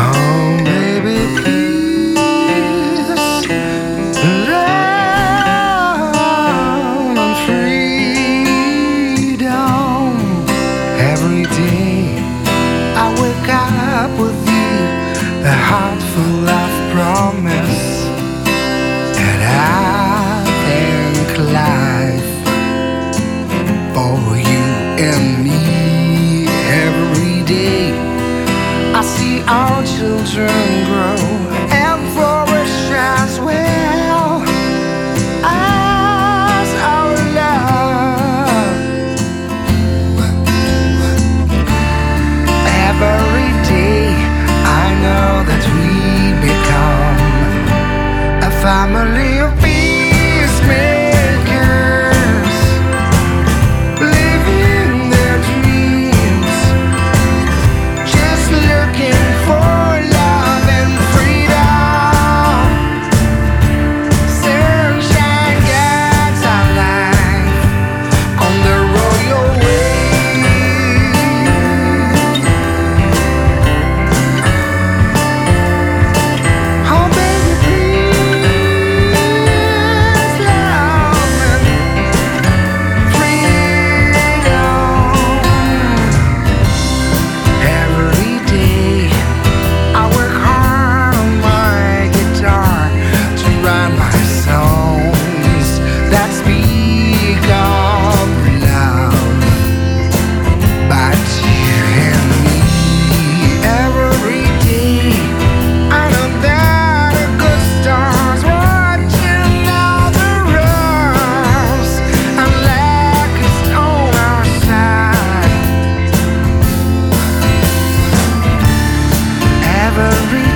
Oh, baby, peace, love, and freedom. Every day I wake up with you, a heart full of promise, and I thank life for you and me. Every day I see our children grow and flourish as well as our love. Every day I know that we become a family of peacemakers, living their dreams, just looking for love and freedom. Sunshine guides our life on the royal way. Oh, baby, please, love and freedom. Every day I work hard on my guitar to write my songs that speak of love, but you and me. Every day I know that a good star's watching all the roads, and luck is on our side. Every